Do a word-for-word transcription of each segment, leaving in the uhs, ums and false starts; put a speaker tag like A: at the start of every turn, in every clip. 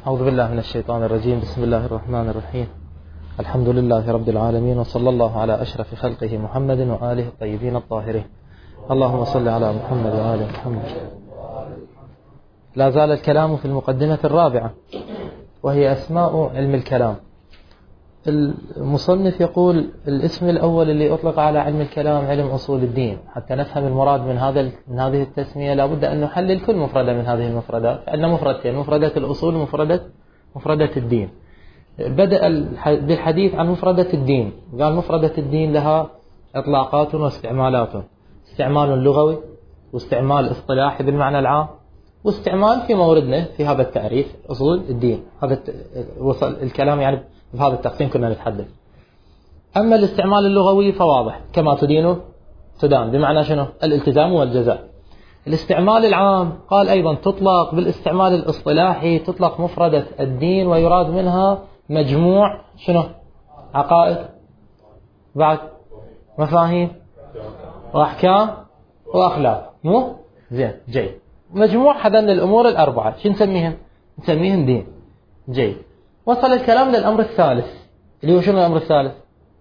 A: أعوذ بالله من الشيطان الرجيم. بسم الله الرحمن الرحيم. الحمد لله رب العالمين، وصلى الله على أشرف خلقه محمد وآله الطيبين الطاهرين. اللهم صل على محمد وآل محمد. لا زال الكلام في المقدمة الرابعة وهي أسماء علم الكلام. المصنف يقول الاسم الأول اللي أطلق على علم الكلام علم أصول الدين. حتى نفهم المراد من هذا من هذه التسمية لابد أن نحلل كل مفردة من هذه المفردات. عندنا مفردتين، مفردة الأصول ومفردة مفردة الدين. بدأ بالحديث عن مفردة الدين، قال مفردة الدين لها إطلاقات واستعمالات، استعمال لغوي واستعمال اصطلاحي بالمعنى العام، واستعمال في موردنا في هذا التعريف أصول الدين. هذا وصل الكلام يعني بهذا التقسيم كنا نتحدث. أما الاستعمال اللغوي فواضح، كما تدين تدان، بمعنى شنو؟ الالتزام والجزاء. الاستعمال العام قال أيضا تطلق بالاستعمال الاصطلاحي، تطلق مفردة الدين ويراد منها مجموع شنو؟ عقائد، بعد مفاهيم وأحكام وأخلاق. مو زين جيد، مجموع هذين الأمور الأربعة شو نسميهم؟ نسميهم دين. جيد. وصل الكلام للأمر الثالث اللي هو شنو الأمر الثالث؟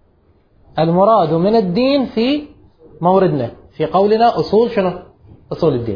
A: المراد من الدين في موردنا في قولنا أصول شنو؟ أصول الدين.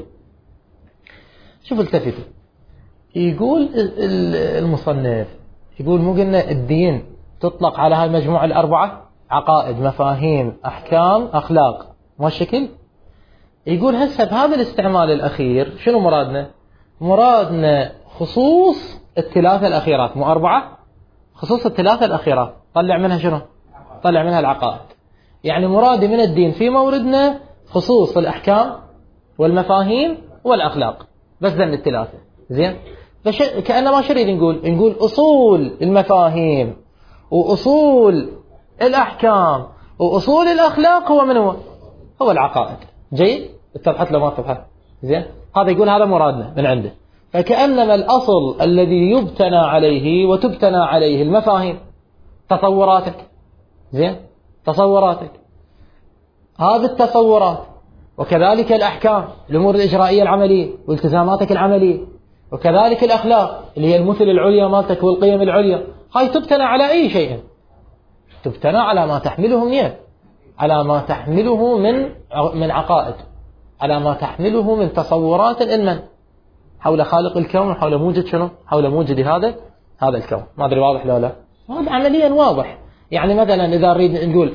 A: شوف التفتوا، يقول المصنف يقول مو قلنا الدين تطلق على هاي المجموعة الأربعة؟ عقائد، مفاهيم، أحكام، أخلاق، ما الشكل؟ يقول هسه بهذا الاستعمال الأخير شنو مرادنا؟ مرادنا خصوص الثلاثة الأخيرات، مو أربعة، خصوص الثلاثة الأخيرات. طلع منها شنو؟ طلع منها العقائد. يعني مرادي من الدين في موردنا خصوص الأحكام والمفاهيم والأخلاق، بس ذن الثلاثة. زين. فش كأنما شو نريد نقول؟ نقول أصول المفاهيم وأصول الأحكام وأصول الأخلاق هو من هو؟ هو العقائد. جيد. اتضحت لو ما اتضحت؟ زين. هذا يقول هذا مرادنا من عنده. فكأنما الأصل الذي يبتنى عليه وتبتنى عليه المفاهيم، تصوراتك. زين. تصوراتك، هذه التصورات، وكذلك الأحكام، الأمور الإجرائية العملية والتزاماتك العملية، وكذلك الأخلاق اللي هي المثل العليا مالتك والقيم العليا. هاي تبتنى على أي شيء؟ تبتنى على ما تحمله من على ما تحمله من من عقائد، على ما تحمله من تصورات علما حول خالق الكون وحول موجد شنو؟ حول موجد هذا هذا الكون. ما أدري واضح لا لا؟ هذا عمليا واضح. يعني مثلا إذا نريد نقول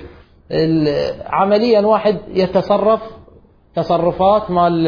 A: عمليا واحد يتصرف تصرفات مال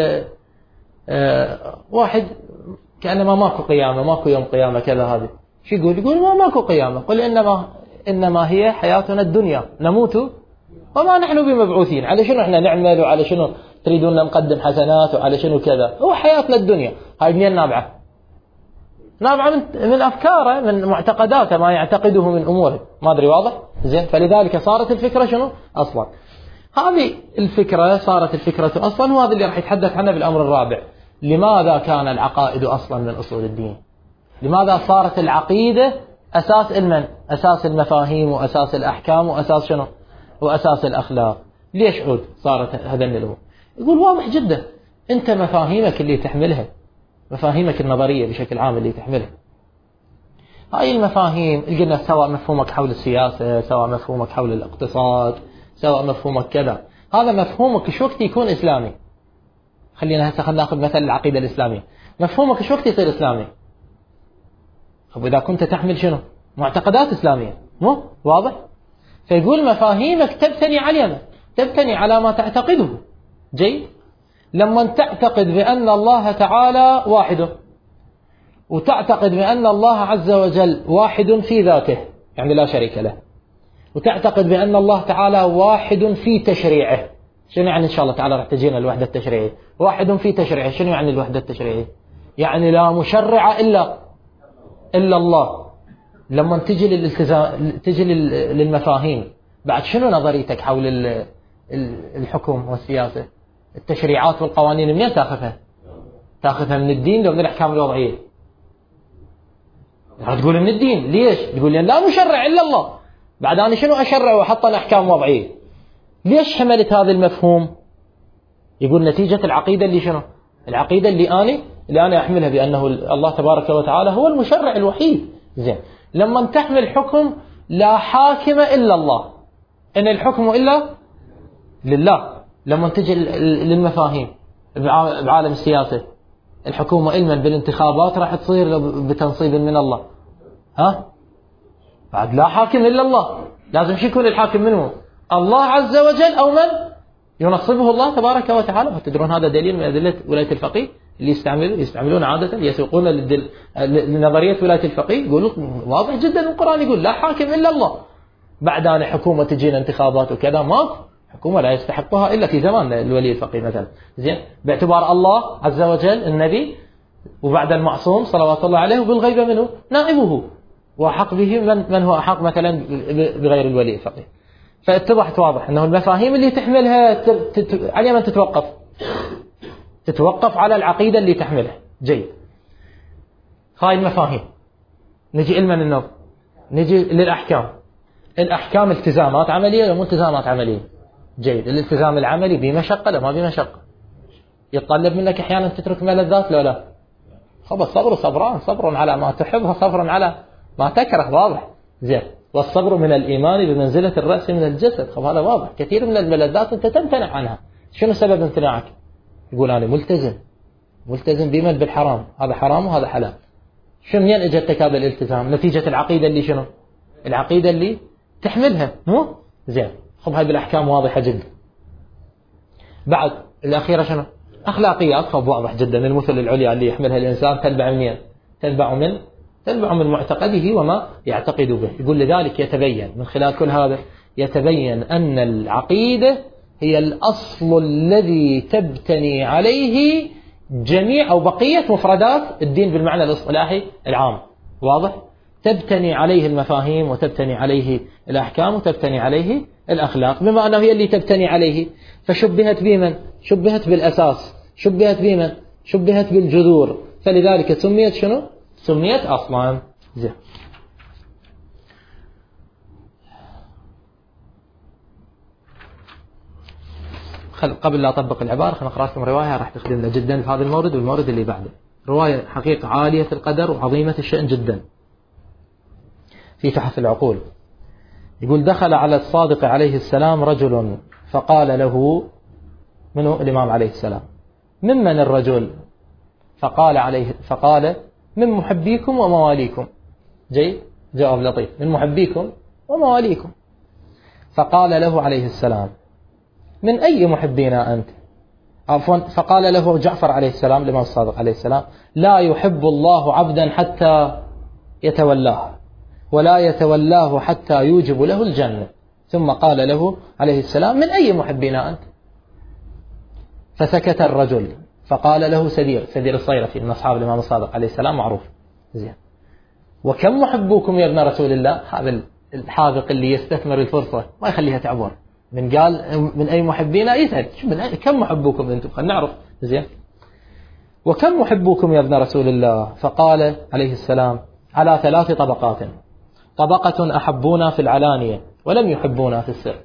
A: آه واحد كأنما ماكو قيامة، ماكو يوم قيامة كذا، هذه شو يقول؟ يقول ما ماكو قيامة، قل إنما إنما هي حياتنا الدنيا نموت وما نحن بمبعوثين. على شنو احنا نعمل وعلى شنو تريدون نقدم حسنات وعلى شنو كذا؟ هو حياتنا الدنيا. هاي منين نابعة؟ نابعة من, من أفكاره، من معتقداته، ما يعتقده من أموره. ما أدري واضح؟ زين. فلذلك صارت الفكرة شنو؟ أصلا هذه الفكرة صارت الفكرة أصلا، وهذا اللي راح يتحدث عنه بالأمر الرابع. لماذا كان العقائد أصلا من أصول الدين؟ لماذا صارت العقيدة أساس المن؟ أساس المفاهيم وأساس الأحكام وأساس شنو؟ وأساس الأخلاق. ليش عود صارت هذين الأمور؟ يقول واضح جدا. أنت مفاهيمك اللي تحملها، مفاهيمك النظرية بشكل عام اللي تحملها، هاي المفاهيم قلنا سواء مفهومك حول السياسة، سواء مفهومك حول الاقتصاد، سواء مفهومك كذا، هذا مفهومك شو وقت يكون إسلامي. خلينا هسه خلينا ناخذ مثل العقيدة الإسلامية. مفهومك شو وقت يصير إسلامي؟ طب إذا كنت تحمل شنو؟ معتقدات إسلامية. مو واضح؟ فيقول مفاهيمك تبتني على تبتني على ما تعتقده. جيد. لما تعتقد بأن الله تعالى واحد، وتعتقد بأن الله عز وجل واحد في ذاته يعني لا شريك له، وتعتقد بأن الله تعالى واحد في تشريعه. شنو يعني؟ إن شاء الله تعالى راح تجينا الوحدة التشريعية. واحد في تشريعه، شنو يعني الوحدة التشريعية؟ يعني لا مشرع إلا إلا الله. لما تجي للالتزام، تجي للمفاهيم، بعد شنو نظريتك حول الحكم والسياسة؟ التشريعات والقوانين منين تاخذها؟ تاخذها من الدين لو من الأحكام الوضعية؟ راح تقول من الدين. ليش؟ تقول لي لا مشرع إلا الله. بعد أنا شنو أشرع وأحطنا أحكام وضعية؟ ليش حملت هذا المفهوم؟ يقول نتيجة العقيدة اللي شنو؟ العقيدة اللي أنا اللي أنا أحملها بأنه الله تبارك وتعالى هو المشرع الوحيد. زين، لما تحمل حكم لا حاكم إلا الله، إن الحكم إلا لله. لما تجي للمفاهيم بعالم السياسة، الحكومة علما بالانتخابات راح تصير بتنصيب من الله، ها بعد لا حاكم إلا الله، لازم شو يكون الحاكم منه؟ الله عز وجل أو من ينصبه الله تبارك وتعالى. تدرون هذا دليل من أدلة ولاية الفقيه اللي يستعملون يستعملون عادة يسوقون للدل... لنظرية ولاية الفقيه، يقولوا واضح جدا القرآن يقول لا حاكم إلا الله. بعد أن حكومة تجينا انتخابات وكذا، ماكو حكومة لا يستحقها إلا في زمان الولي الفقيه مثلا. زين، باعتبار الله عز وجل النبي، وبعد المعصوم صلوات الله عليه وبالغيبة منه نائبه، وحق به من, من هو أحق مثلا بغير الولي الفقيه. فاتضحت واضح أنه المفاهيم اللي تحملها على من تتوقف تتوقف على العقيدة اللي تحملها. جيد، هاي المفاهيم. نجي علما النظر، نجي للأحكام. الأحكام التزامات عملية ولا مو التزامات عملية؟ جيد، الالتزام العملي بمشقة لا ما بمشقة؟ يتطلب منك أحيانا تترك ملذات لا لا؟ خب الصبر صبران، صبر على ما تحبها، صبر على ما تكره، واضح. زين، والصبر من الإيمان بمنزلة الرأس من الجسد. خب هذا واضح. كثير من الملذات أنت تمتنع عنها، شنو سبب امتناعك؟ يقول أنا ملتزم ملتزم بمن بالحرام، هذا حرام وهذا حلال. شو منين اجتك هذا الالتزام؟ نتيجة العقيدة اللي شنو؟ العقيدة اللي تحملها، مو زين. خب هاي بالأحكام واضحة جدا. بعد الأخيرة شنو؟ أخلاقيات. خب واضح جدا، المثل العليا اللي يحملها الإنسان تنبع منين؟ تنبع من تنبع من معتقده وما يعتقد به. يقول لذلك يتبين من خلال كل هذا، يتبين أن العقيدة هي الأصل الذي تبتني عليه جميع أو بقية مفردات الدين بالمعنى الاصطلاحي العام. واضح؟ تبتني عليه المفاهيم، وتبتني عليه الأحكام، وتبتني عليه الأخلاق، بما أنه هي اللي تبتني عليه. فشبهت بمن؟ شبهت بالأساس. شبهت بمن؟ شبهت بالجذور. فلذلك سميت شنو؟ سميت أصلا. زين، قبل لا أطبق العبارة خلينا نقرأ لكم رواية راح تخدمنا جدا في هذا المورد والمورد اللي بعده. رواية حقيقة عالية القدر وعظيمة الشأن جدا في تحف العقول. يقول دخل على الصادق عليه السلام رجل فقال له، منه الإمام عليه السلام، ممن الرجل؟ فقال عليه فقال من محبيكم ومواليكم. جيد، جواب لطيف، من محبيكم ومواليكم. فقال له عليه السلام من أي محبينا أنت؟ عفوا، فقال له جعفر عليه السلام الإمام الصادق عليه السلام لا يحب الله عبدا حتى يتولاه، ولا يتولاه حتى يوجب له الجنة. ثم قال له عليه السلام من أي محبينا أنت؟ فسكت الرجل. فقال له سدير سدير الصيرفي من أصحاب الإمام الصادق عليه السلام معروف. زين، وكم محبوكم يا ابن رسول الله؟ هذا الحاذق اللي يستثمر الفرصة ما يخليها تعبر. من قال من أي محبينا يسأل من أي كم محبوكم أنتم، خلينا نعرف. زين، وكم محبوكم يا ابن رسول الله؟ فقال عليه السلام على ثلاث طبقات، طبقة أحبونا في العلانية ولم يحبونا في السر،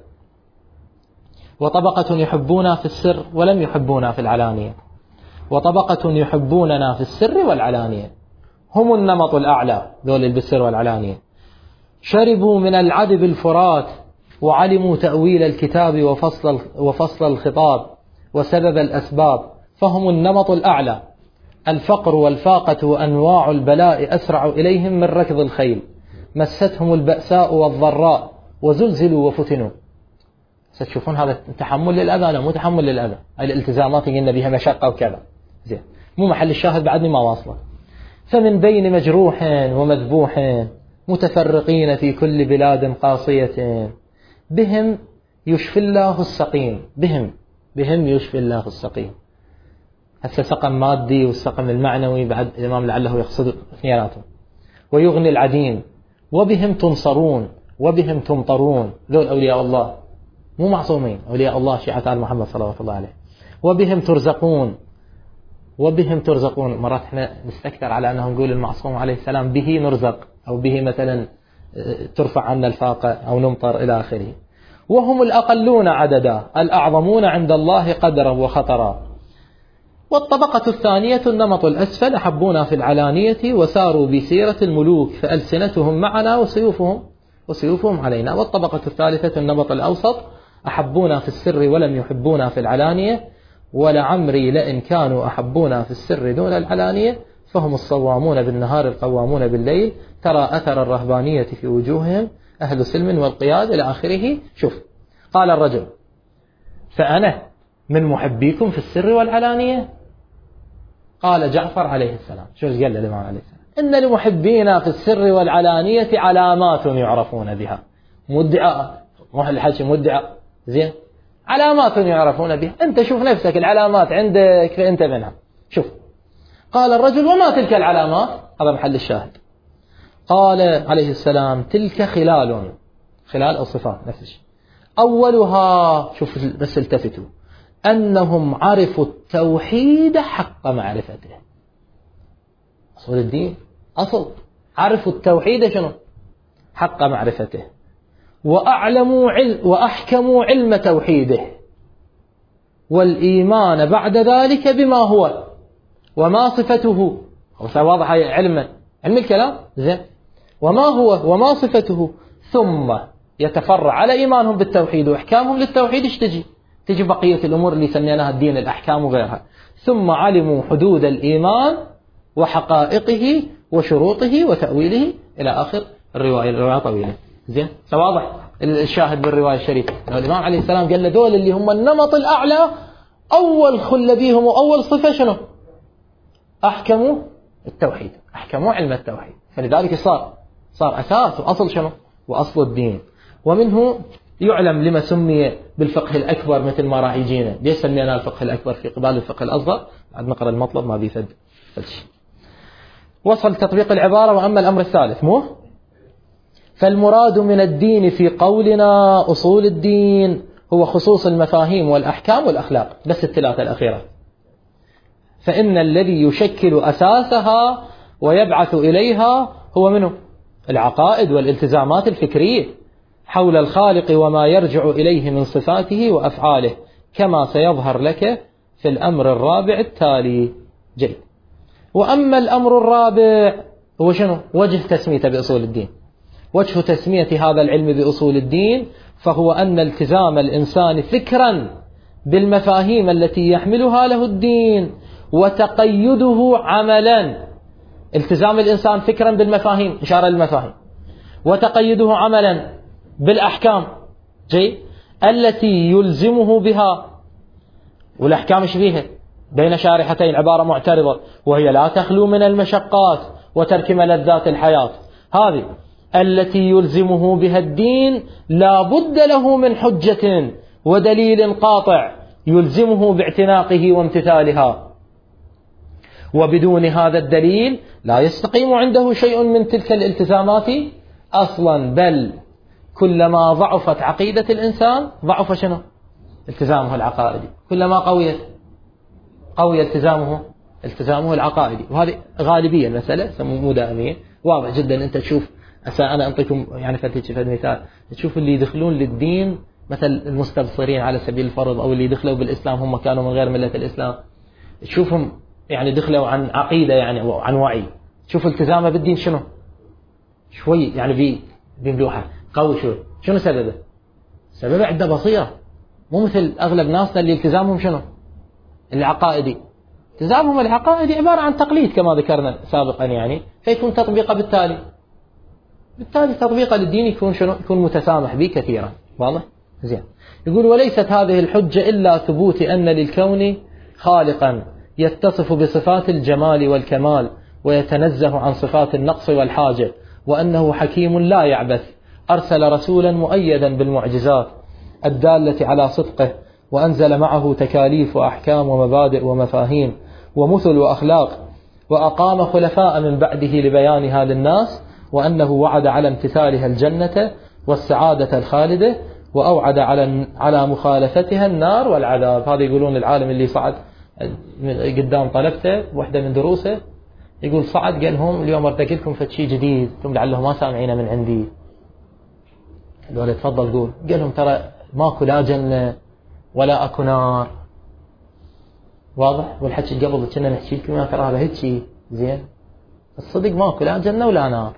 A: وطبقة يحبونا في السر ولم يحبونا في العلانية، وطبقة يحبوننا في السر والعلانية. هم النمط الأعلى ذول بالسر والعلانية. شربوا من العذب الفرات وعلموا تأويل الكتاب وفصل وفصل الخطاب وسبب الأسباب، فهم النمط الأعلى. الفقر والفاقة وأنواع البلاء أسرع إليهم من ركض الخيل، مستهم البأساء والضراء وزلزلوا وفتنوا. ستشوفون هذا تحمل للأذى، لا مو تحمل للأذى، هاي الالتزامات قلنا بها مشقة وكذا. زين، مو محل الشاهد بعدني ما واصله. فمن بين مجروح ومذبوح متفرقين في كل بلاد قاصية، بهم يشفي الله السقيم. بهم بهم يشفي الله السقيم. هسه سقم مادي والسقم المعنوي بعد الإمام لعله يقصد اثنيناتهم. ويغني العديم، وبهم تنصرون وبهم تمطرون. ذول أولياء الله مو معصومين، أولياء الله شيعة آل محمد صلى الله عليه. وبهم ترزقون وبهم ترزقون. مرات احنا نستكثر على أنه نقول المعصوم عليه السلام به نرزق، أو به مثلا ترفع عنا الفاقة أو نمطر إلى آخره. وهم الأقلون عددا الأعظمون عند الله قدرا وخطرا. والطبقة الثانية النمط الأسفل أحبونا في العلانية وساروا بسيرة الملوك فألسنتهم معنا وسيوفهم وسيوفهم علينا. والطبقة الثالثة النمط الأوسط أحبونا في السر ولم يحبونا في العلانية ولعمري لئن كانوا أحبونا في السر دون العلانية فهم الصوامون بالنهار القوامون بالليل ترى أثر الرهبانية في وجوههم أهل سلم والقياد إلى آخره. شوف قال الرجل فأنا من محبيكم في السر والعلانية. قال جعفر عليه السلام شو قال الإمام عليه السلام إن لمحبينا في السر والعلانية علامات يعرفون بها. مدعاء مو الحكي مدعاء زين علامات يعرفون بها. أنت شوف نفسك العلامات عندك فأنت منها. شوف قال الرجل وما تلك العلامات؟ هذا محل الشاهد. قال عليه السلام تلك خلال خلال أو صفات نفس الشيء. أولها شوف بس التفتوا أنهم عرفوا التوحيد حق معرفته. أصول الدين أصل عرفوا التوحيد شنو حق معرفته وأعلموا علم وأحكموا علم توحيده والإيمان بعد ذلك بما هو وما صفته. واضح علما علم الكلام زين وما هو وما صفته ثم يتفرع على إيمانهم بالتوحيد وإحكامهم للتوحيد. ايش تجي تجي بقية الأمور اللي سميناها الدين الأحكام وغيرها. ثم علموا حدود الإيمان وحقائقه وشروطه وتأويله إلى آخر الرواية. الرواية طويلة زين واضح الشاهد بالرواية الشريفة. الإمام عليه السلام قال لدول اللي هم النمط الأعلى أول خل بيهم وأول صفة شنو أحكموا التوحيد أحكموا علم التوحيد. فلذلك صار صار أساس وأصل شنو وأصل الدين. ومنه يعلم لما سمي بالفقه الأكبر مثل ما راح يجينا ليش سمينا الفقه الأكبر في قبال الفقه الأصغر. بعد نقرأ المطلب ما بيفد فدش. وصل تطبيق العبارة. وأما الأمر الثالث مو فالمراد من الدين في قولنا أصول الدين هو خصوص المفاهيم والأحكام والأخلاق بس الثلاثة الأخيرة. فإن الذي يشكل أساسها ويبعث إليها هو منه العقائد والالتزامات الفكرية حول الخالق وما يرجع إليه من صفاته وأفعاله كما سيظهر لك في الأمر الرابع التالي. جيد. وأما الأمر الرابع هو شنو وجه تسميته بأصول الدين. وجه تسمية هذا العلم بأصول الدين فهو أن التزام الإنسان فكرا بالمفاهيم التي يحملها له الدين وتقيده عملا. التزام الإنسان فكرا بالمفاهيم إشارة للمفاهيم وتقيده عملا بالأحكام جيد التي يلزمه بها. والأحكام ايش فيها بين شارحتين عبارة معترضة وهي لا تخلو من المشقات وترك ملذات الحياة. هذه التي يلزمه بها الدين لا بد له من حجة ودليل قاطع يلزمه باعتناقه وامتثالها. وبدون هذا الدليل لا يستقيم عنده شيء من تلك الالتزامات أصلا. بل كلما ضعفت عقيدة الإنسان ضعف شنو التزامه العقائدي. كلما قويت قوي التزامه التزامه العقائدي. وهذه غالبية المسألة مو دائمية. واضح جدا أنت تشوف أنا أنطيكم يعني فتيجي في المثال تشوف اللي يدخلون للدين مثل المستبصرين على سبيل الفرض أو اللي دخلوا بالإسلام هم كانوا من غير ملة الإسلام تشوفهم يعني دخلوا عن عقيدة يعني أو عن وعي. شوف التزامه بالدين شنو شوي يعني بي بملوحة قوي شوي. شنو سببه سببه عنده بصيرة مو مثل أغلب ناسنا اللي التزامهم شنو العقائدي. التزامهم العقائدي عبارة عن تقليد كما ذكرنا سابقا يعني فيكون تطبيقه بالتالي بالتالي تطبيقه للدين يكون شنو يكون متسامح به كثيرا. واضح زين. يقول وليست هذه الحجة إلا ثبوت أن للكون خالقا يتصف بصفات الجمال والكمال ويتنزه عن صفات النقص والحاجة وأنه حكيم لا يعبث أرسل رسولا مؤيدا بالمعجزات الدالة على صدقه وأنزل معه تكاليف وأحكام ومبادئ ومفاهيم ومثل وأخلاق وأقام خلفاء من بعده لبيانها للناس وأنه وعد على امتثالها الجنة والسعادة الخالدة وأوعد على على مخالفتها النار والعذاب. هذا يقولون العالم اللي صعد قدام طلبته واحدة من دروسه يقول صعد قال لهم اليوم ارتقي لكم فشي جديد ثم لعله ما سامعين من عندي. قالوا تفضل قول. قال لهم ترى ماكو لا جنة ولا أكو نار واضح؟ والحكي قبل كنا نحكي لكم يا ترى هذا هيك زين. الصدق ماكو لا جنة ولا نار.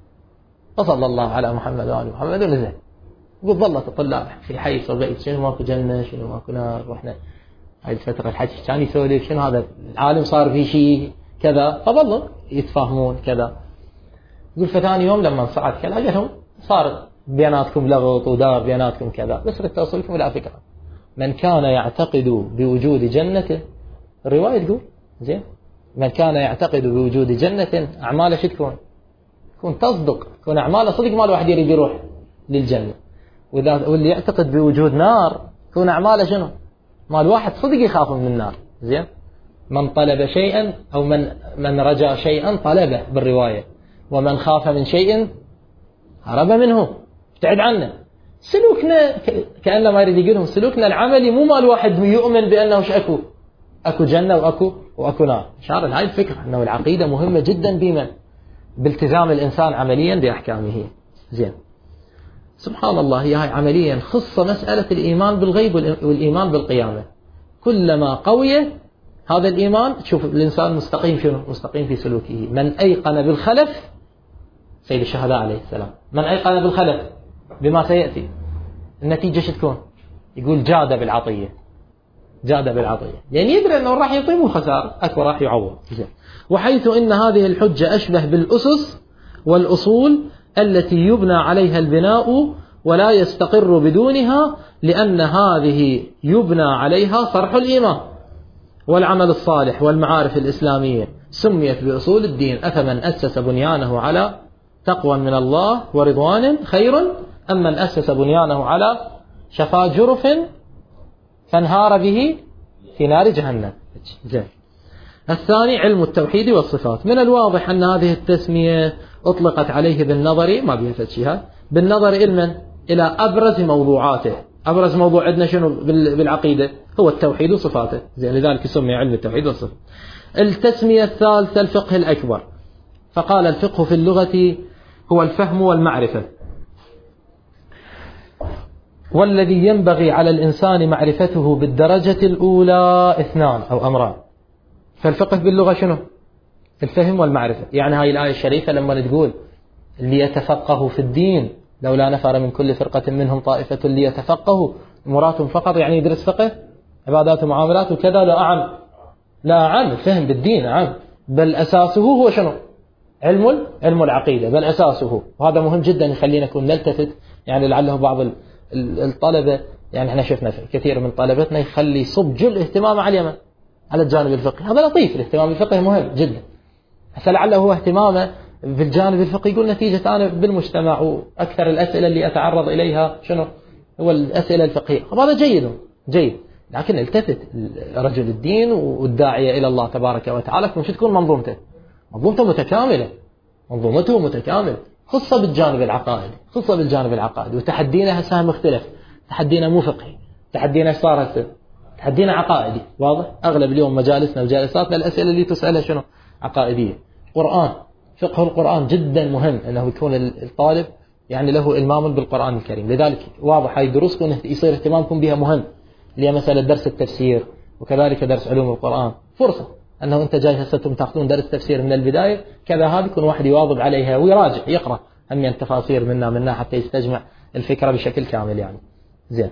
A: وصلى الله على محمد وآل محمد ونزل. يقول ظلت الطلاب في حي صبيت شنو ماكو جنة شنو ماكو نار، واحنا هاي الفترة الحكي كان يسولف شنو هذا العالم صار في شيء كذا، فظلوا يتفاهمون كذا. يقول فثاني يوم لما صعد كذا لقيتهم صار بيناتكم لغط ودار بيناتكم كذا، بس ردت أوصلكم إلى فكرة. من كان يعتقد بوجود جنة، الرواية تقول زين، من كان يعتقد بوجود جنة أعماله شو تكون؟ تكون تصدق، تكون أعماله صدق، ما الواحد يريد يروح للجنة. وإذا واللي يعتقد بوجود نار تكون أعماله شنو؟ ما الواحد صدق يخاف من النار. زين، من طلب شيئا أو من من رجا شيئا طلبه بالرواية، ومن خاف من شيء هرب منه ابتعد عنه. سلوكنا كأنه ما يريد يقولهم سلوكنا العملي مو مال واحد يؤمن بأنه ش أكو أكو جنة وأكو وأكو نار. شعر هاي الفكرة أنه العقيدة مهمة جدا بمن بالتزام الإنسان عمليا بأحكامه. زين، سبحان الله، هي هاي عمليا خصة مسألة الإيمان بالغيب والإيمان بالقيامة. كلما قوي هذا الإيمان تشوف الإنسان مستقيم شنو؟ مستقيم في سلوكه. من أيقن بالخلف، سيد الشهداء عليه السلام، من أيقن بالخلف بما سيأتي النتيجة شو تكون؟ يقول جاد بالعطية، جاد بالعطية، يعني يدري أنه راح يعطي مو خسارة، أكو راح يعوض. وحيث إن هذه الحجة أشبه بالأسس والأصول التي يبنى عليها البناء ولا يستقر بدونها، لأن هذه يبنى عليها صرح الإيمان والعمل الصالح والمعارف الإسلامية، سميت بأصول الدين. أفمن أسس بنيانه على تقوى من الله ورضوان خير أم من أسس بنيانه على شفا جرف فانهار به في نار جهنم. زين. الثاني علم التوحيد والصفات. من الواضح أن هذه التسمية أطلقت عليه بالنظر، ما بيها فتشيها، بالنظر إلمن إلى أبرز موضوعاته. أبرز موضوع عندنا شنو بالعقيدة؟ هو التوحيد وصفاته. زين، لذلك سمي علم التوحيد والصفات. التسمية الثالثة الفقه الأكبر، فقال الفقه في اللغة هو الفهم والمعرفة، والذي ينبغي على الإنسان معرفته بالدرجة الأولى اثنان أو أمران. فالفقه باللغة شنو؟ الفهم والمعرفة. يعني هاي الآية الشريفة لما تقول ليتفقهوا في الدين لولا نفر من كل فرقة منهم طائفة ليتفقهوا، مراتهم فقط يعني يدرس فقه عبادات ومعاملات وكذا؟ لا أعم، لا أعم، الفهم بالدين أعم، بل أساسه هو شنو؟ علم علم العقيدة، بل أساسه. وهذا مهم جدا يخلينا نكون نلتفت. يعني لعله بعض الطلبة، يعني احنا شفنا كثير من طلبتنا يخلي صب جل اهتمامه على اليمن، على الجانب الفقهي. هذا لطيف، الاهتمام بالفقه مهم جدا، هسه لعله هو اهتمامه في الجانب الفقهي يقول نتيجة أنا بالمجتمع وأكثر الأسئلة اللي أتعرض إليها شنو؟ هو الأسئلة الفقهية. هذا جيد جيد، لكن التفت رجل الدين والداعية إلى الله تبارك وتعالى مش تكون منظومته منظومته متكاملة، منظومته متكاملة، خصة بالجانب العقائدي، خصة بالجانب العقائدي. وتحدينا هسه مختلف، تحدينا مو فقهي، تحدينا صار هسه تحدينا عقائدي. واضح؟ أغلب اليوم مجالسنا وجالساتنا الأسئلة اللي تسألها شنو؟ عقائدية. قرآن، فقه القرآن جدا مهم أنه يكون الطالب يعني له إلمام بالقرآن الكريم. لذلك واضح هاي دروسكم يصير اهتمامكم بها مهم، اللي هي مسألة درس التفسير وكذلك درس علوم القرآن. فرصة أنه أنت جاي هسه تاخذون درس تفسير من البداية كذا، هذا يكون واحد يواظب عليها ويراجع يقرأ هم التفاسير منا منا حتى يستجمع الفكرة بشكل كامل. يعني زين.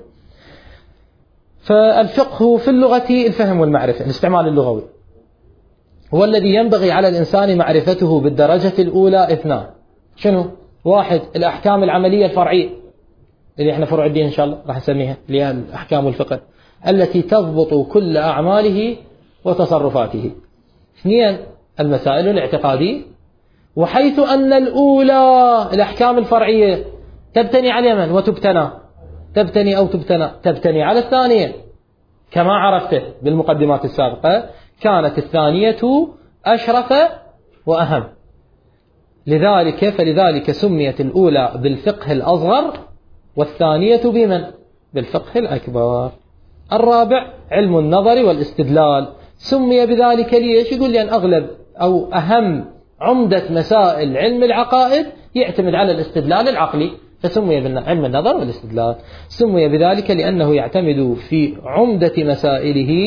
A: فالفقه في اللغة الفهم والمعرفة، الاستعمال اللغوي، هو الذي ينبغي على الإنسان معرفته بالدرجة الأولى اثنان. شنو؟ واحد، الأحكام العملية الفرعية اللي احنا فروع الدين إن شاء الله راح نسميها، اللي هي الأحكام والفقه التي تضبط كل أعماله وتصرفاته. اثنين، المسائل الاعتقادية، وحيث أن الأولى الأحكام الفرعية تبتني على اليمن وتبتنى تبتني أو تبتنى تبتني على الثانية كما عرفت بالمقدمات السابقة، كانت الثانية أشرف وأهم. لذلك فلذلك سميت الأولى بالفقه الأصغر والثانية بمن؟ بالفقه الأكبر. الرابع، علم النظر والاستدلال، سمي بذلك ليش؟ يقول لي أن أغلب أو أهم عمدة مسائل علم العقائد يعتمد على الاستدلال العقلي، فسمي علم النظر والاستدلال. سمي بذلك لأنه يعتمد في عمدة مسائله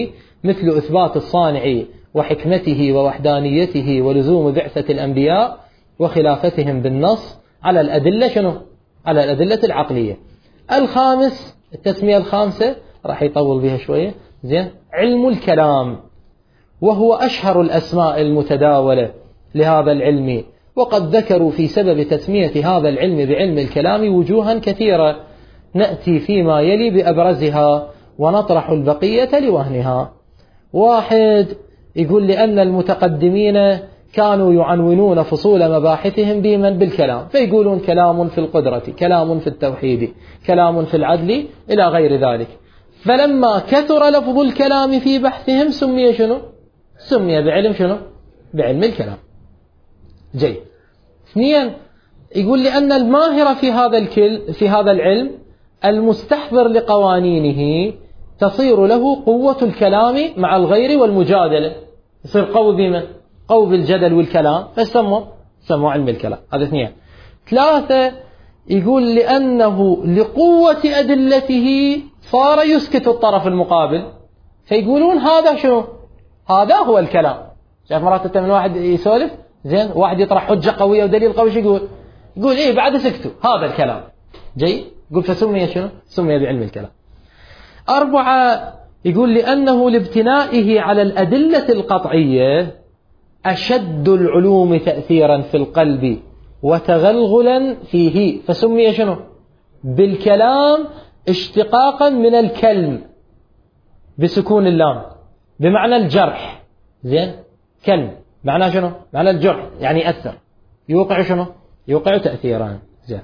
A: مثل إثبات الصانع وحكمته ووحدانيته ولزوم بعثة الأنبياء وخلافتهم بالنص على الأدلة شنو؟ على الأدلة العقلية. الخامس، التسمية الخامسة راح يطول بها شوية، زين، علم الكلام، وهو أشهر الأسماء المتداولة لهذا العلم، وقد ذكروا في سبب تسمية هذا العلم بعلم الكلام وجوها كثيرة، نأتي فيما يلي بأبرزها ونطرح البقية لوهنها. واحد، يقول لأن المتقدمين كانوا يعنونون فصول مباحثهم بمن بالكلام، فيقولون كلام في القدرة، كلام في التوحيد، كلام في العدل، إلى غير ذلك. فلما كثر لفظ الكلام في بحثهم سمي شنو؟ سمي بعلم شنو؟ بعلم الكلام. جيد. اثنين، يقول لأن الماهر في هذا الكل في هذا العلم المستحضر لقوانينه تصير له قوة الكلام مع الغير والمجادلة، يصير قوي بما قوي بالجدل والكلام، فسموا سموا علم الكلام. هذا اثنين. ثلاثة، يقول لأنه لقوة أدلته صار يسكت الطرف المقابل، فيقولون هذا شنو؟ هذا هو الكلام. شايف مرات انت من واحد يسولف، زين، واحد يطرح حجة قوية ودليل قوي، شو يقول؟ يقول إيه بعد سكتوا، هذا الكلام. جيد. يقول فسمي شنو؟ سمي بعلم الكلام. أربعة، يقول لأنه لابتنائه على الأدلة القطعية أشد العلوم تأثيرا في القلب وتغلغلا فيه، فسمي شنو؟ بالكلام، اشتقاقا من الكلم بسكون اللام بمعنى الجرح. زين، كلم معناه شنو؟ معنى الجرح، يعني أثر، يوقع شنو؟ يوقع تأثيرا. زين.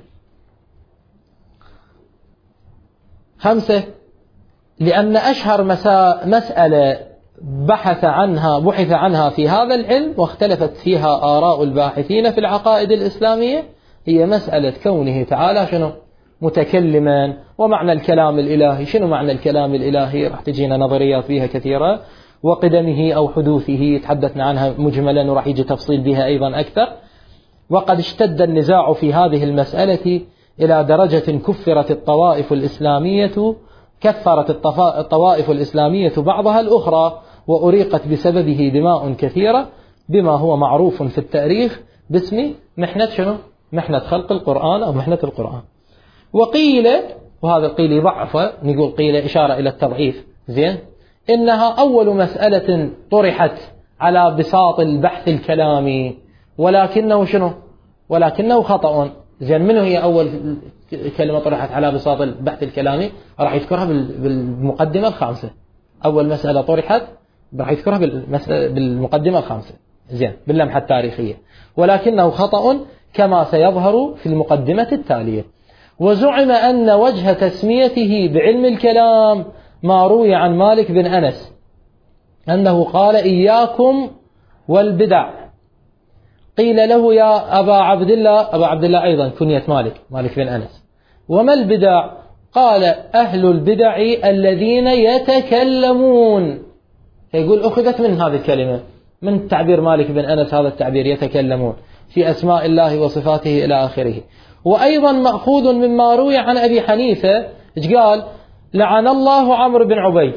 A: خمسة، لأن أشهر مسألة بحث عنها بحث عنها في هذا العلم واختلفت فيها آراء الباحثين في العقائد الإسلامية هي مسألة كونه تعالى شنو؟ متكلما، ومعنى الكلام الإلهي. شنو معنى الكلام الإلهي؟ راح تجينا نظريات فيها كثيرة، وقدمه أو حدوثه تحدثنا عنها مجملا، وراح يجي تفصيل بها أيضا أكثر. وقد اشتد النزاع في هذه المسألة إلى درجة كفرت الطوائف الإسلامية كثرت الطوائف الإسلامية بعضها الأخرى، وأريقت بسببه دماء كثيرة، بما هو معروف في التاريخ باسم محنة شنو؟ محنة خلق القرآن أو محنة القرآن. وقيل، وهذا القيل يضعف، نقول قيل إشارة إلى التضعيف، زين، إنها أول مسألة طرحت على بساط البحث الكلامي، ولكنه شنو؟ ولكنه خطأ. زين، منه هي أول كلمة طرحت على بساط البحث الكلامي؟ راح يذكرها بالمقدمة الخامسة. أول مسألة طرحت راح يذكرها بالمقدمة الخامسة، زين، باللمحة التاريخية، ولكنه خطأ كما سيظهر في المقدمة التالية. وزعم أن وجه تسميته بعلم الكلام ما روي عن مالك بن أنس أنه قال إياكم والبدع. قيل له يا أبا عبد الله، أبا عبد الله أيضا كنية مالك، مالك بن أنس، وما البدع؟ قال أهل البدع الذين يتكلمون. فيقول أخذت من هذه الكلمة من تعبير مالك بن أنس، هذا التعبير يتكلمون في أسماء الله وصفاته إلى آخره. وأيضا مأخوذ مما روي عن أبي حنيفة، إيش قال؟ لعن الله عمرو بن عبيد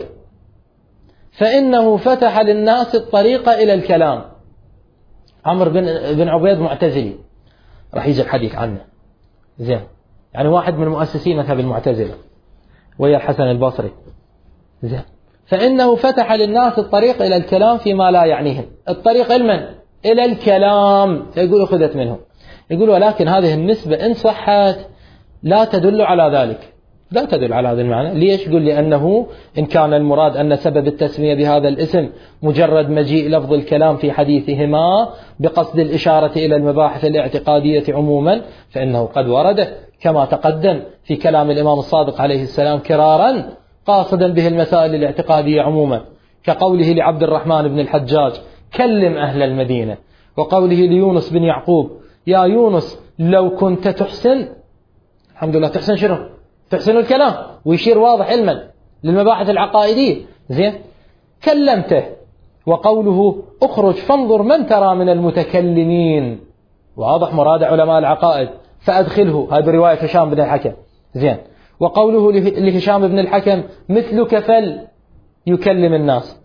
A: فإنه فتح للناس الطريق إلى الكلام. عمرو بن بن عبيد معتزلي، راح يجي الحديث عنه، زين، يعني واحد من مؤسسين مذهب المعتزلة ويا الحسن البصري، زين، فإنه فتح للناس الطريق إلى الكلام فيما لا يعنيهم. الطريق المن؟ إلى الكلام. فيقول أخذت منه. يقول ولكن هذه النسبة إن صحت لا تدل على ذلك، لا تدل على هذا المعنى. ليش؟ يقول لأنه إن كان المراد أن سبب التسمية بهذا الاسم مجرد مجيء لفظ الكلام في حديثهما بقصد الإشارة إلى المباحث الاعتقادية عموما، فإنه قد ورد كما تقدم في كلام الإمام الصادق عليه السلام كرارا قاصدا به المسائل الاعتقادية عموما، كقوله لعبد الرحمن بن الحجاج كلم أهل المدينة، وقوله ليونس بن يعقوب يا يونس لو كنت تحسن، الحمد لله تحسن شنو؟ تحسن الكلام، ويشير واضح علما للمباحث العقائدية، زين، كلمته. وقوله اخرج فانظر من ترى من المتكلمين، واضح مراد علماء العقائد، فأدخله، هذه رواية هشام بن الحكم، زين. وقوله لهشام بن الحكم مثلك فل يكلم الناس،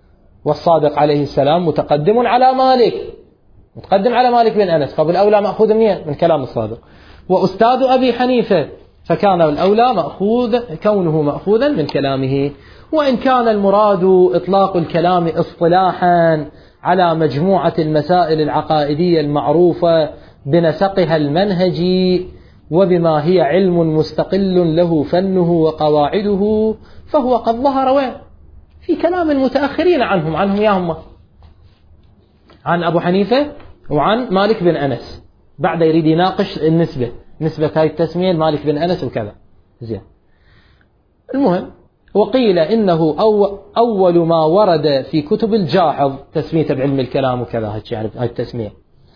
A: والصادق عليه السلام متقدم على مالك، متقدم على مالك بن أنس، فبالأولى مأخوذ منين؟ من كلام الصادق. وأستاذ أبي حنيفة، فكان الأولى مأخوذ كونه مأخوذا من كلامه. وإن كان المراد إطلاق الكلام اصطلاحا على مجموعة المسائل العقائدية المعروفة بنسقها المنهجي وبما هي علم مستقل له فنه وقواعده، فهو قد ظهر وين؟ في كلام المتأخرين عنهم عنهم ياهم عن أبو حنيفة وعن مالك بن أنس. بعد يريد يناقش النسبة، نسبة هاي التسمية مالك بن أنس وكذا. زين. المهم، وقيل إنه أو أول ما ورد في كتب الجاحظ تسميته بعلم الكلام وكذا، يعني هاي التسمية.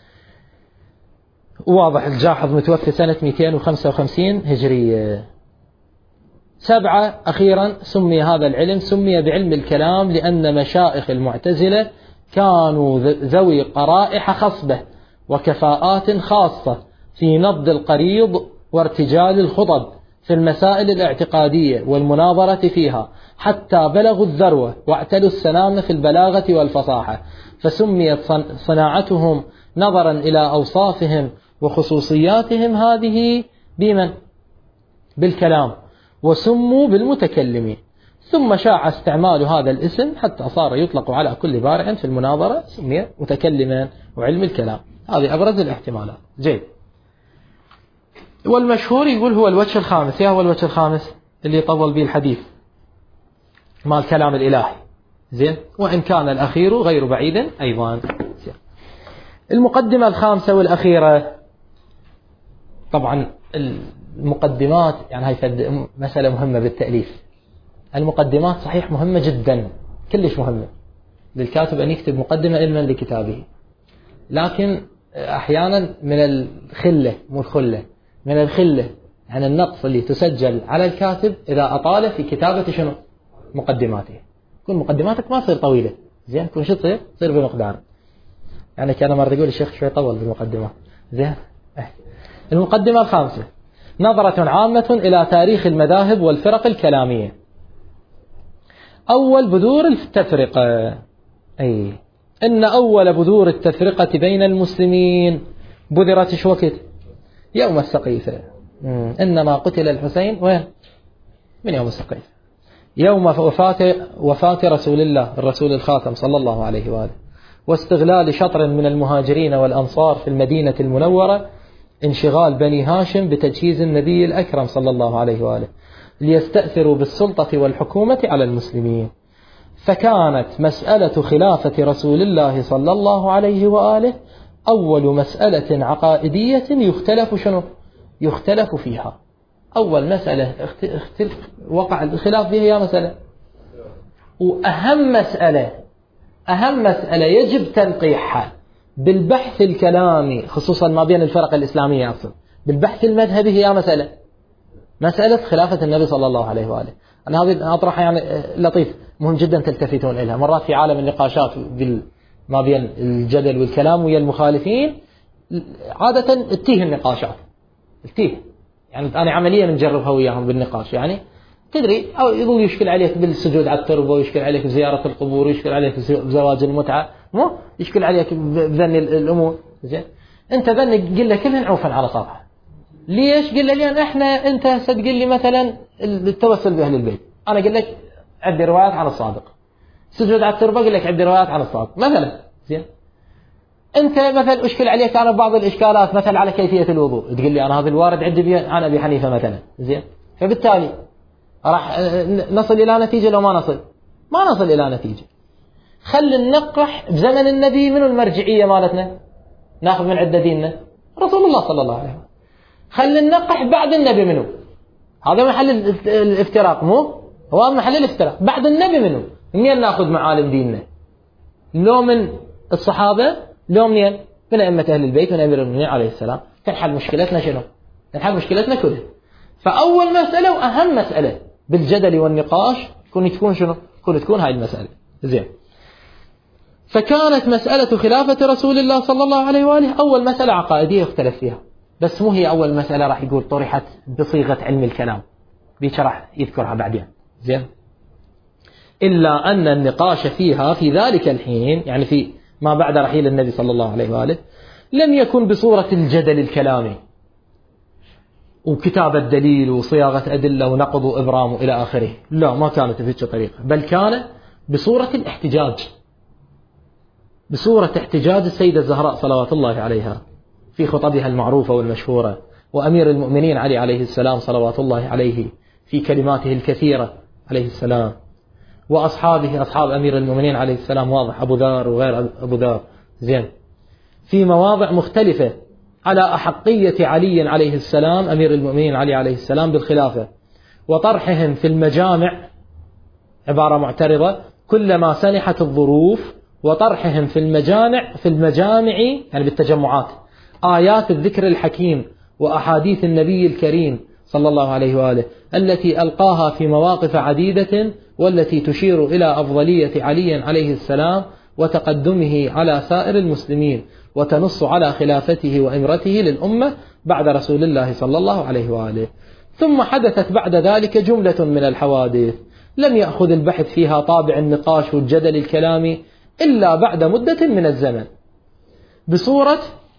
A: واضح الجاحظ متوفى سنة مئتين وخمسة وخمسين هجرية. سبعة، أخيرا سمي هذا العلم سمي بعلم الكلام لأن مشائخ المعتزلة كانوا ذوي قرائح خصبة وكفاءات خاصة في نبض القريض وارتجال الخطب في المسائل الاعتقادية والمناظرة فيها، حتى بلغوا الذروة واعتلوا السلامة في البلاغة والفصاحة، فسميت صناعتهم نظرا إلى أوصافهم وخصوصياتهم هذه بمن؟ بالكلام، وسموا بالمتكلمين. ثم شاع استعمال هذا الاسم حتى صار يطلق على كل بارع في المناظرة سمي متكلما وعلم الكلام. هذه أبرز الاحتمالات. جيد. والمشهور يقول هو الوجه الخامس. يا هو الوجه الخامس اللي يطول به الحديث مع الكلام الإلهي. زين. وإن كان الأخير غير بعيد أيضا. زين. المقدمة الخامسة والأخيرة، طبعا المقدمات يعني هاي مسألة مهمة بالتأليف. المقدمات صحيح مهمة جدا، كلش مهمة للكاتب أن يكتب مقدمة علما لكتابه، لكن أحيانا من الخلة مو الخلة من الخلة يعني النقص اللي تسجل على الكاتب إذا أطال في كتابة شنو مقدماته. كل مقدماتك ما تصير طويلة. زين. كل شيء تصير تصير بمقدار. يعني كان مرة يقول الشيخ شوي طول بالمقدمة. زين. المقدمة الخامسة، نظرة عامة إلى تاريخ المذاهب والفرق الكلامية. أول بذور التفرقة. أي إن أول بذور التفرقة بين المسلمين بذرت شو وقت؟ يوم السقيفة. إنما قتل الحسين وين؟ من يوم السقيفة، يوم وفاة وفاة رسول الله الرسول الخاتم صلى الله عليه وآله، واستغلال شطر من المهاجرين والأنصار في المدينة المنورة انشغال بني هاشم بتجهيز النبي الأكرم صلى الله عليه وآله ليستأثروا بالسلطة والحكومة على المسلمين. فكانت مسألة خلافة رسول الله صلى الله عليه وآله أول مسألة عقائدية يختلف شنو؟ يختلف فيها. أول مسألة اختلف وقع الخلاف فيها يا مسألة، وأهم مسألة أهم مسألة يجب تنقيحها بالبحث الكلامي خصوصا ما بين الفرق الإسلامية أصلا، بالبحث المذهبي هي مسألة مسألة خلافة النبي صلى الله عليه وآله. أنا هذه أطرحها يعني لطيف مهم جدا تلتفتون إليها. مرات في عالم النقاشات ما بين الجدل والكلام ويا المخالفين عادة تتيه النقاشات تتيه، يعني أنا عمليا نجربها وياهم بالنقاش. يعني تدري أو يظل يشكل عليك بالسجود على التربة، ويشكل عليك بزيارة القبور، ويشكل عليك بزواج المتعة، مو يشكل عليك بذن الأمور. زين. أنت ذن قل له كلهن عوفا على سطح. ليش؟ قل له لأن إحنا أنت ستقول لي مثلا التوسل بأهل البيت، أنا قل لك عندي روايات عن الصادق. سجود على التربة قل لك عندي روايات عن الصادق مثلا. زين. أنت مثلا أشكل عليك أنا بعض الإشكالات مثلا على كيفية الوضوء، تقول لي أنا هذا الوارد عندي عن أبي حنيفة مثلا. زين. فبالتالي راح نصل إلى نتيجة لو ما نصل ما نصل إلى نتيجة. خل ننقح بزمن النبي منو المرجعية مالتنا، ناخذ من عدة ديننا رسول الله صلى الله عليه وسلم. خل ننقح بعد النبي منو، هذا محل الافتراق، مو هو محل الافتراق. بعد النبي منو، منين ناخذ معالم ديننا؟ لو من الصحابة، لو منين؟ من أئمة أهل البيت، من أمير المؤمنين عليه السلام. تنحل مشكلتنا شنو؟ تنحل مشكلتنا كلها. فأول مسألة وأهم مسألة بالجدل والنقاش تكون تكون شنو؟ تكون تكون هاي المسألة. زين. فكانت مسألة خلافة رسول الله صلى الله عليه وآله أول مسألة عقائدية يختلف فيها، بس مو هي أول مسألة راح يقول طرحت بصيغة علم الكلام، بيش راح يذكرها بعدين. زين. إلا أن النقاش فيها في ذلك الحين، يعني في ما بعد رحيل النبي صلى الله عليه وآله، لم يكن بصورة الجدل الكلامي وكتابة دليل وصياغة أدلة ونقض وإبرام إلى آخره. لا، ما كانت بهذه الطريقة، بل كان بصورة الاحتجاج، بصورة احتجاج السيدة الزهراء صلوات الله عليها في خطبها المعروفة والمشهورة، وأمير المؤمنين علي عليه السلام صلوات الله عليه في كلماته الكثيرة عليه السلام، وأصحابه أصحاب أمير المؤمنين عليه السلام، واضح، أبو ذر وغير أبو ذر، زين، في مواضع مختلفة على أحقية علي عليه السلام أمير المؤمنين علي عليه السلام بالخلافة، وطرحهم في المجامع، عبارة معترضة، كلما سنحت الظروف، وطرحهم في المجامع في المجامع يعني بالتجمعات آيات الذكر الحكيم وأحاديث النبي الكريم صلى الله عليه وآله التي ألقاها في مواقف عديدة، والتي تشير إلى أفضلية علي عليه السلام وتقدمه على سائر المسلمين، وتنص على خلافته وإمرته للأمة بعد رسول الله صلى الله عليه وآله. ثم حدثت بعد ذلك جملة من الحوادث لم يأخذ البحث فيها طابع النقاش والجدل الكلامي إلا بعد مدة من الزمن، بصورة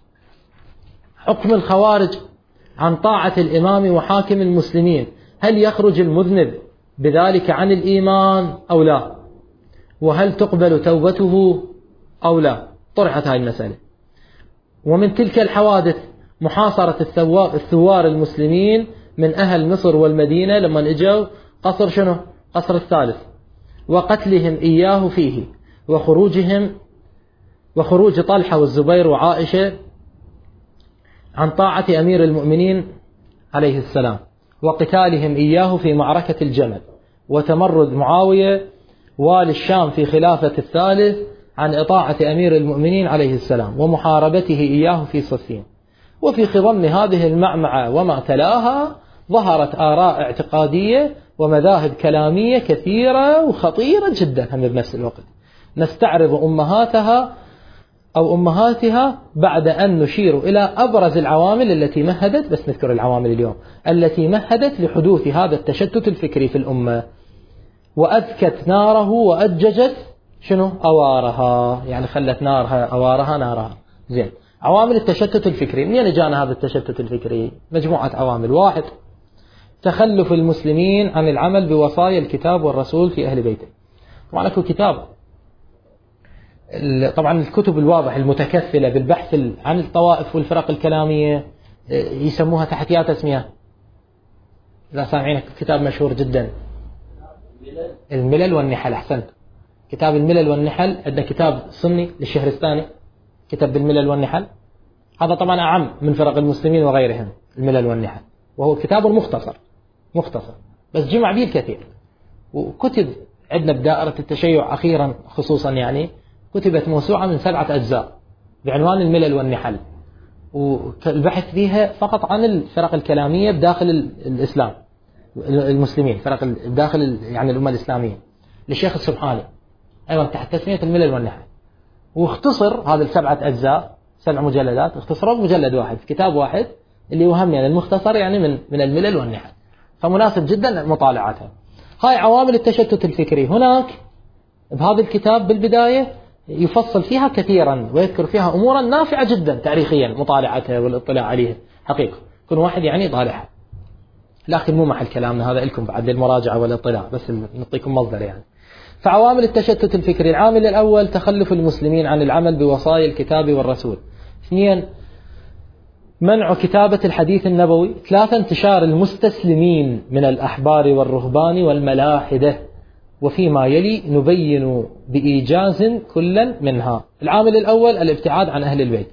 A: حكم الخوارج عن طاعة الإمام وحاكم المسلمين، هل يخرج المذنب بذلك عن الإيمان أو لا؟ وهل تقبل توبته أو لا؟ طرحت هذه المسألة. ومن تلك الحوادث محاصرة الثوار المسلمين من أهل مصر والمدينة لما اجوا قصر شنو؟ قصر الثالث، وقتلهم إياه فيه، وخروجهم وخروج طلحة والزبير وعائشة عن طاعة أمير المؤمنين عليه السلام، وقتالهم إياه في معركة الجمل، وتمرد معاوية والي الشام في خلافة الثالث عن إطاعة أمير المؤمنين عليه السلام، ومحاربته إياه في صفين. وفي خضم هذه المعمعة وما تلاها ظهرت آراء اعتقادية ومذاهب كلامية كثيرة وخطيرة جدا هم بنفس الوقت، نستعرض أمهاتها أو أمهاتها بعد أن نشير إلى أبرز العوامل التي مهدت، بس نذكر العوامل اليوم، التي مهدت لحدوث هذا التشتت الفكري في الأمة، وأذكت ناره وأججت شنو؟ أوارها، يعني خلت نارها أوارها نارها. زين، عوامل التشتت الفكري، منين جانا هذا التشتت الفكري؟ مجموعة عوامل. واحد، تخلف المسلمين عن العمل بوصايا الكتاب والرسول في أهل بيته. طبعا لكم كتاب، طبعا الكتب الواضح المتكفلة بالبحث عن الطوائف والفرق الكلامية يسموها تحتيات اسمية، لا سامعين، كتاب مشهور جدا، الملل والنحل. أحسنت، كتاب الملل والنحل. عندنا كتاب سني للشهرستاني كتاب بالملل والنحل، هذا طبعا أعم من فرق المسلمين وغيرهم، الملل والنحل، وهو كتاب مختصر مختصر بس جمع به الكثير. وكتب عندنا بدائرة التشيع أخيرا خصوصا، يعني كتبت موسوعة من سبعة أجزاء بعنوان الملل والنحل، والبحث فيها فقط عن الفرق الكلامية بداخل الإسلام، المسلمين، فرق داخل يعني الأمة الإسلامية، للشيخ السبحاني، أيضا تحت تسمية الملل والنحل. واختصر هذا السبعة أجزاء، سبع مجلدات، اختصروا بمجلد واحد في كتاب واحد اللي وهم يعني المختصر يعني من من الملل والنحل، فمناسب جدا مطالعتها. هاي عوامل التشتت الفكري. هناك بهذا الكتاب بالبداية يفصل فيها كثيرا ويذكر فيها أمورا نافعة جدا تاريخيا، مطالعتها والاطلاع عليها حقيقة، كل واحد يعني يطالعها، لكن مو محل كلامنا هذا، لكم بعد المراجعة والاطلاع، بس نعطيكم مصدر يعني. فعوامل التشتت الفكري، العامل الأول تخلف المسلمين عن العمل بوصايا الكتاب والرسول. اثنين، منع كتابة الحديث النبوي. ثلاثة، انتشار المستسلمين من الأحبار والرهبان والملاحدة. وفيما يلي نبين بإيجاز كلا منها. العامل الأول الابتعاد عن أهل البيت.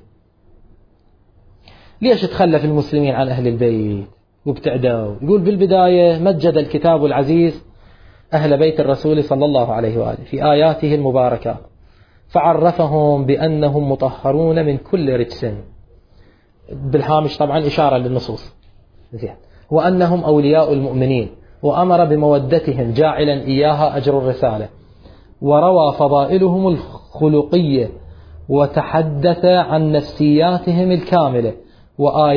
A: ليش تخلف المسلمين عن أهل البيت وابتعدوا؟ يقول بالبداية مجد الكتاب العزيز أهل بيت الرسول صلى الله عليه وآله في آياته المباركة، فعرفهم بأنهم مطهرون من كل رجس، بالهامش طبعا إشارة للنصوص، زين، وأنهم أولياء المؤمنين، وأمر بمودتهم جاعلا إياها أجر الرسالة، وروى فضائلهم الخلقية، وتحدث عن نفسياتهم الكاملة،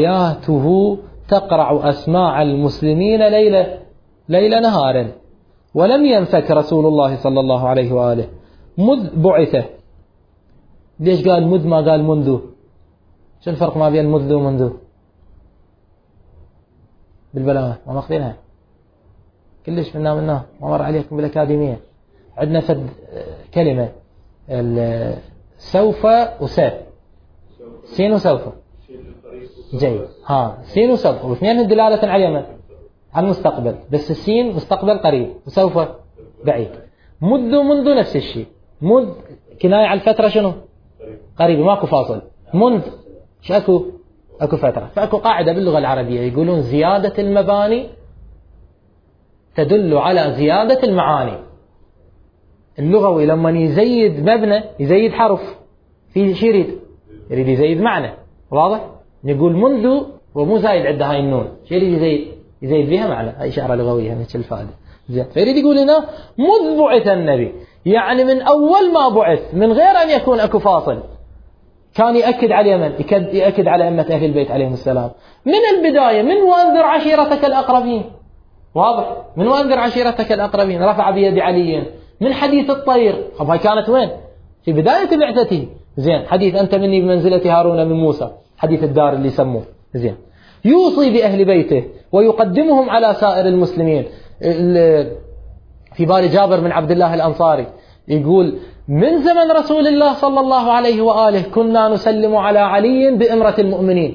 A: وآياته تقرع أسماع المسلمين ليلة ليل نهار،
B: ولم ينفك رسول الله صلى الله عليه وآله مذ بعثه. ليش قال مذ ما قال منذ؟ شو الفرق ما بين مذ ومنذ؟ بالبلاغة ما ماخذينها كلش منا منا ما مر عليكم بالأكاديمية. عندنا فد كلمة سوف وسوف، سين وسوف، جيد، ها سين وسوف، واثنين دلالة على اليمن على المستقبل، بس السين مستقبل قريب وسوف بعيد. مذ ومنذ نفس الشيء، مذ كناية على الفترة شنو؟ قريبة ماكو فاصل. منذ شو اكو؟ اكو فترة. فاكو قاعدة باللغة العربية يقولون زيادة المباني تدل على زيادة المعاني. اللغوي لما يزيد مبنى يزيد حرف في شيء يريد يريد يزيد معنى، واضح؟ نقول منذ ومو زايد عند هاي النون، شيء يريد يزيد يزيد بها معنى، هاي إشارة لغوية مثل الفائدة. زين، فيريد يقول لنا مذ بعث النبي، يعني من أول ما بعث من غير أن يكون أكو فاصل كان يأكد على اليمن، يأكد على أمة أهل البيت عليهم السلام من البداية، من وأنذر عشيرتك الأقربين، واضح؟ من وأنذر عشيرتك الأقربين، رفع بيد علي، من حديث الطير. طب هاي كانت وين؟ في بداية بعثته. زين، حديث أنت مني بمنزلة هارون من موسى، حديث الدار اللي يسموه. زين، يوصي بأهل بيته ويقدمهم على سائر المسلمين. في بال جابر بن عبد الله الأنصاري يقول من زمن رسول الله صلى الله عليه وآله كنا نسلم على علي بإمرة المؤمنين.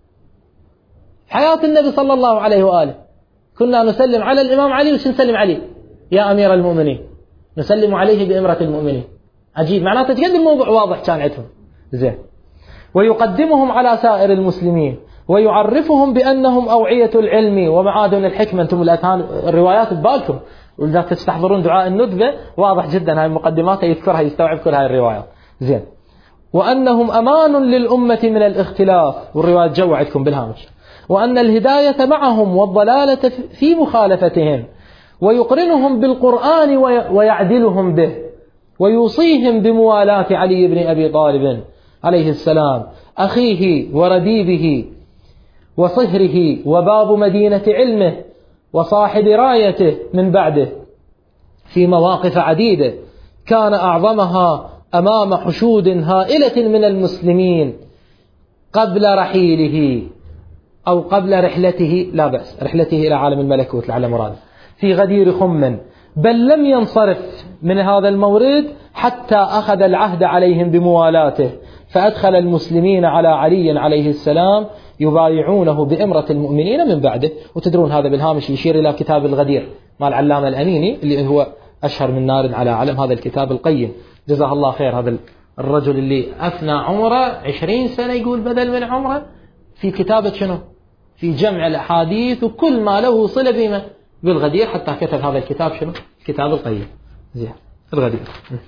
B: حياة النبي صلى الله عليه وآله كنا نسلم على الإمام علي، وش نسلم عليه؟ يا أمير المؤمنين، نسلم عليه بإمرة المؤمنين. عجيب، معناته تقدم الموضوع واضح كان عندهم. زين، ويقدمهم على سائر المسلمين ويعرفهم بأنهم أوعية العلم ومعادن الحكمة. أنتم الأذهان الروايات ببالكم، وإذا تستحضرون دعاء الندبة واضح جدا هاي المقدمات يذكرها يستوعب كل هاي الروايات. زين، وأنهم أمان للأمة من الاختلاف، والروايات جو عندكم بالهامش، وأن الهداية معهم والضلالة في مخالفتهم، ويقرنهم بالقرآن ويعدلهم به، ويوصيهم بموالاة علي بن أبي طالب عليه السلام أخيه ورديبه وصهره وباب مدينة علمه وصاحب رايته من بعده في مواقف عديدة كان أعظمها أمام حشود هائلة من المسلمين قبل رحيله أو قبل رحلته، لا بأس، رحلته إلى عالم الملكوت لعل مراد، في غدير خم، بل لم ينصرف من هذا المورد حتى أخذ العهد عليهم بموالاته، فأدخل المسلمين على علي عليه السلام يبايعونه بإمرة المؤمنين من بعده. وتدرون هذا بالهامش يشير إلى كتاب الغدير مال العلامة الأميني اللي هو أشهر من نار على علم، هذا الكتاب القيم جزاه الله خير. هذا الرجل اللي أفنى عمره عشرين سنة يقول بدل من عمره في كتابة شنو؟ في جمع الأحاديث وكل ما له صلة بما بالغدير، حتى كتب هذا الكتاب شنو؟ كتاب القيم. زين، الغدير.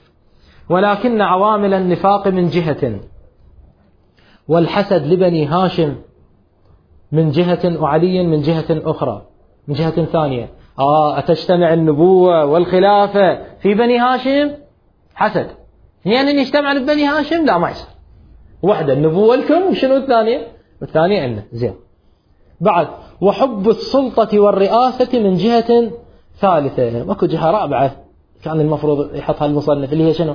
B: ولكن عوامل النفاق من جهة والحسد لبني هاشم من جهة وعلي من جهة أخرى، من جهة ثانية. آه أتجتمع النبوة والخلافة في بني هاشم؟ حسد. يعني نجتمع بني هاشم؟ لا، ما يصير. واحدة النبوة لكم، وشنو الثانية؟ والثانية عندنا. زين، بعد وحب السلطة والرئاسة من جهة ثالثة. ماكو جهة رابعة كان المفروض يحطها المصنف، اللي هي شنو؟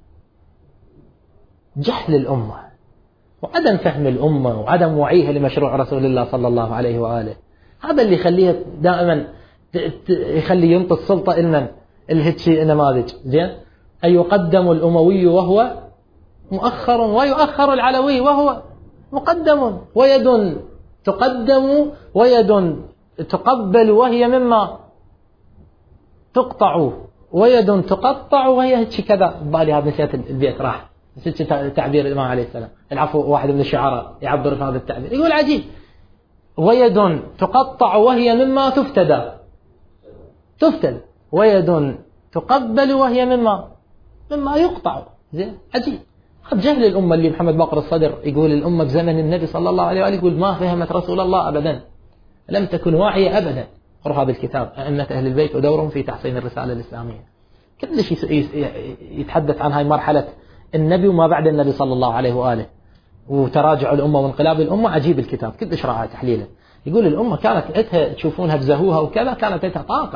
B: جهل الأمة وعدم فهم الأمة وعدم وعيها لمشروع رسول الله صلى الله عليه وآله. هذا اللي يخليها دائما يخلي ينطي السلطة إلمن الهتشي نماذج. زين، أي يقدم الأموي وهو مؤخر، ويؤخر العلوي وهو مقدم، ويد تقدم ويد تقبل وهي مما تقطع، ويد تقطع وهي هتشي كذا. بالي هذا نسيت البيت راح، نسيت تعبير الإمام عليه السلام. العفو، واحد من الشعراء يعبر في هذا التعبير يقول عجيب: ويد تقطع وهي مما تفتدى تفتد، ويد تقبل وهي مما مما يقطع. زين، عجيب. هذا جهل الأمة اللي محمد باقر الصدر يقول الأمة بزمن النبي صلى الله عليه وآله يقول ما فهمت رسول الله أبدا، لم تكن واعية أبدا. قرأ هذا الكتاب أئمة أهل البيت ودورهم في تحسين الرسالة الإسلامية. كل شيء يتحدث عن هاي مرحلة النبي وما بعد النبي صلى الله عليه وآله، وتراجع الأمة وانقلاب الأمة. عجيب الكتاب، كل إشراعات تحليله. يقول الأمة كانت عندها تشوفونها بزهوها وكذا، كانت عندها طاقة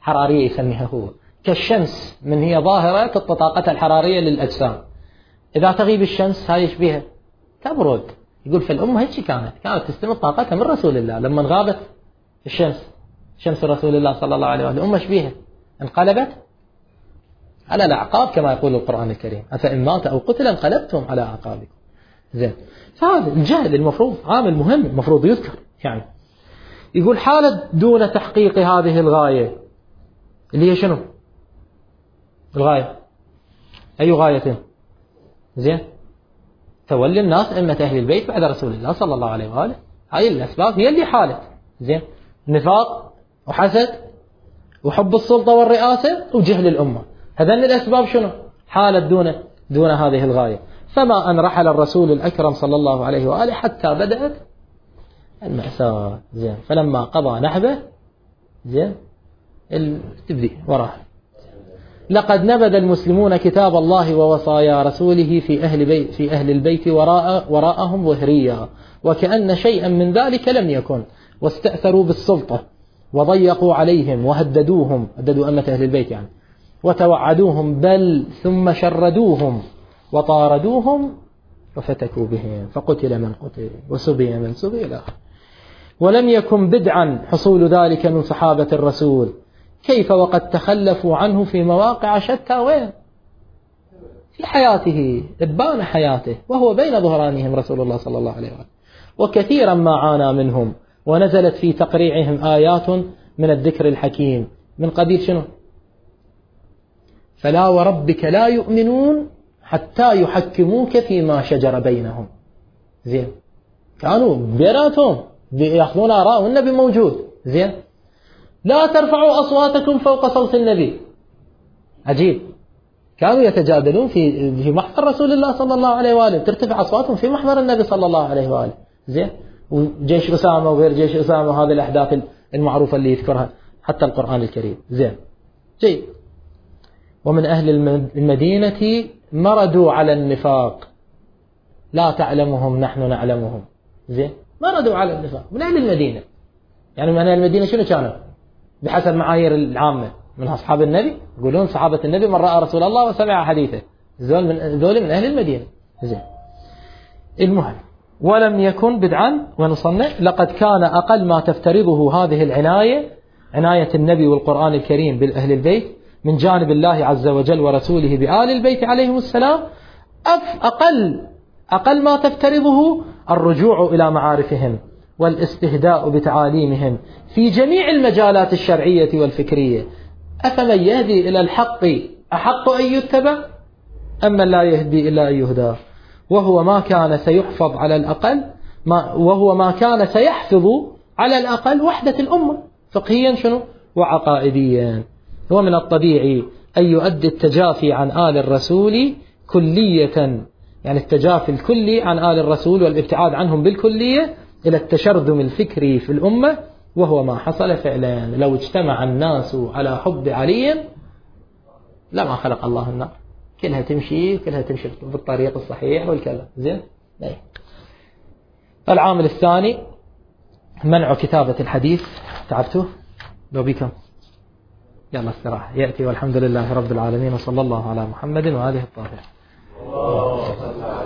B: حرارية يسميها هو، كالشمس من هي ظاهرة تعطي طاقتها الحرارية للأجسام، إذا تغيب الشمس هاي يشبيها تبرد. يقول فالأمة هيك كانت كانت تستمد طاقتها من رسول الله، لما غابت الشمس شمس رسول الله صلى الله عليه وآله الأمة شبيها انقلبت على الأعقاب كما يقول القرآن الكريم، أفإن مات أو قتل انقلبتم على أعقابكم. زين، فهذا الجهل المفروض عامل مهم المفروض يذكر. يعني يقول حالة دون تحقيق هذه الغاية اللي هي شنو؟ الغاية أي غاية؟ زين، تولي الناس أئمة أهل البيت بعد رسول الله صلى الله عليه وآله. هاي الأسباب هي اللي حالت. زين، نفاق وحسد وحب السلطة والرئاسة وجهل الأمة، هذين الأسباب شنو؟ حالت دون دون هذه الغاية. فما أن رحل الرسول الأكرم صلى الله عليه وآله حتى بدأت المأساة. زين، فلما قضى نحبه زين تبدي وراه. لقد نبذ المسلمون كتاب الله ووصايا رسوله في أهل بيت في أهل البيت وراء وراءهم ظهريا، وكأن شيئا من ذلك لم يكن، واستأثروا بالسلطة وضيقوا عليهم وهددوهم، هددوا أمة أهل البيت يعني، وتوعدوهم، بل ثم شردوهم وطاردوهم وفتكوا بهم، فقتل من قتل وسبي من سبي إلى آخره. ولم يكن بدعا حصول ذلك من صحابة الرسول، كيف وقد تخلفوا عنه في مواقع شتى. وين؟ في حياته، إبان حياته، وهو بين ظهرانهم رسول الله صلى الله عليه وآله، وكثيرا ما عانى منهم، ونزلت في تقريعهم آيات من الذكر الحكيم من قبيل شنو؟ فلا وربك لا يؤمنون حتى يحكموك فيما شجر بينهم. زين، كانوا بيناتهم يأخذون آراء والنبي موجود. زين، لا ترفعوا أصواتكم فوق صوت النبي. عجيب، كانوا يتجادلون في في محضر رسول الله صلى الله عليه وآله، ترتفع أصواتهم في محضر النبي صلى الله عليه وآله. زين، وجيش أسامة وغير جيش أسامة وهذه الأحداث المعروفة اللي يذكرها حتى القرآن الكريم. زين، جيد. ومن أهل المدينة مردوا على النفاق لا تعلمهم نحن نعلمهم. زين، مردوا على النفاق من أهل المدينة. يعني من أهل المدينة شنو كانوا؟ بحسب معايير العامة من أصحاب النبي، يقولون صحابة النبي من رأى رسول الله وسمع حديثه، ذول من ذول من أهل المدينة. زين، المهم، ولم يكن بدعا ونصنع. لقد كان أقل ما تفترضه هذه العناية، عناية النبي والقرآن الكريم بالأهل البيت من جانب الله عز وجل ورسوله بآل البيت عليهم السلام، أقل أقل ما تفترضه الرجوع إلى معارفهم والاستهداء بتعاليمهم في جميع المجالات الشرعية والفكرية. أفمن يهدي إلى الحق أحق أن يتبع أم من لا يهدي إلا أن يهدى، وهو ما كان سيحفظ على الأقل ما وهو ما كان سيحفظ على الأقل وحدة الأمة فقهيا شنو وعقائديا. هو من الطبيعي أن يؤدي التجافي عن آل الرسول كلية، يعني التجافي الكلي عن آل الرسول والابتعاد عنهم بالكلية إلى التشرذم الفكري في الأمة، وهو ما حصل فعلا. لو اجتمع الناس على حب علي لما خلق الله النار، كلها تمشي كلها تمشي بالطريق الصحيح والكلام. زين، العامل الثاني منع كتابة الحديث. تعبتوا لو بكم يلا استراحة يأتي، والحمد لله رب العالمين، وصلى الله على محمد وآله الطاهرين.